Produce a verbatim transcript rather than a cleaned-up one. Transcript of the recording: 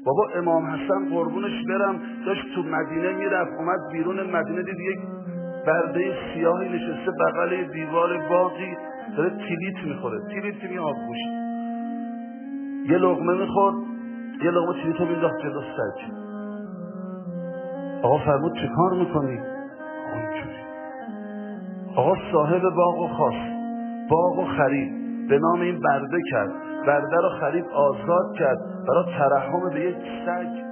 بابا امام حسن قربونش برم داشت تو مدینه میرفت، اومد بیرون مدینه دید یک برده سیاهی نشسته بغل دیوار باغی داره تیلیت میخوره. تیلیت که می آبگوش، یه لقمه میخورد، یه لقمه تیلیت رو مینداخت جلو سگ. آقا فرمود چه کار میکنی؟ اونجوری. آقا صاحب باغ و خواست، باغ و خرید، به نام این برده کرد، برده رو خرید آزاد کرد برای ترحم به یک سگ.